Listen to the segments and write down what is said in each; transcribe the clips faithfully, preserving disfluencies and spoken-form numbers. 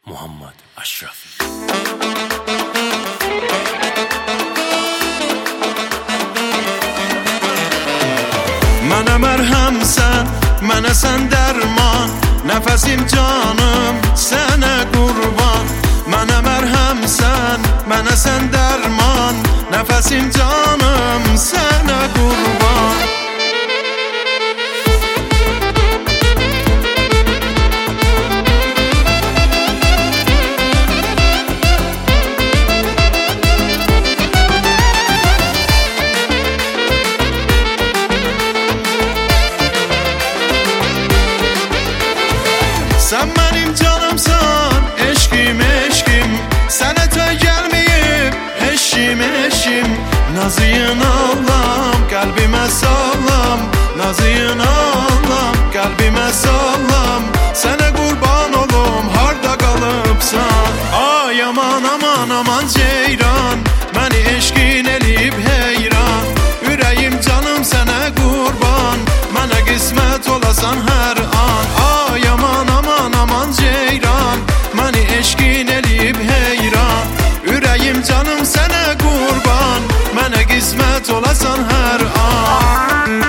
Muhammed Aşrafi. Mənə mərhəmsən, mənə sən dərman, nəfəsim canım sənə qurban. Mənə mərhəmsən, mənə sən dərman, nəfəsim canım sənə qurban. Sen benim canımsan, eşkim eşkim, sana töy gelmeyip eşim eşim. Nazıyın Allah'ım kalbime sallam, nazıyın Allah'ım kalbime sallam. Sana kurban olum harda kalıpsan. Ay aman aman aman ceyran, beni eşkin elip heyran. Yüreğim canım sana kurban, bana kısmet olasan her an. Ay aman aman aman ceyran, beni eşkin elip heyran. Yüreğim canım sana kurban, bana kısmet olasan her an.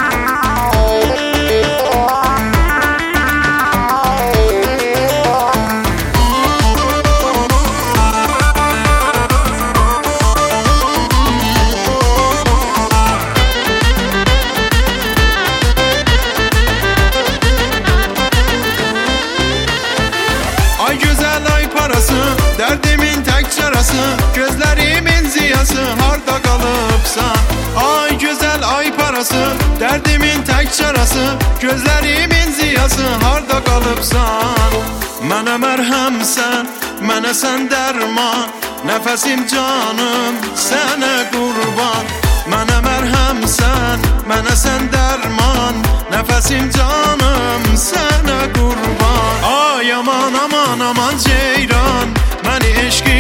Ay güzel ay parası, derdimin tek çarası, gözlerimin ziyası, harda kalıpsan. Ay güzel ay parası, derdimin tek çarası, gözlerimin ziyası, harda kalıpsan. Mənə mərhəmsən, mənə sən dərman, nəfəsim canım sənə qurban. Mənə mərhəmsən, mənə sən dərman, nəfəsim canım sənə qurban. Ay aman aman aman ceyran, beni eşkin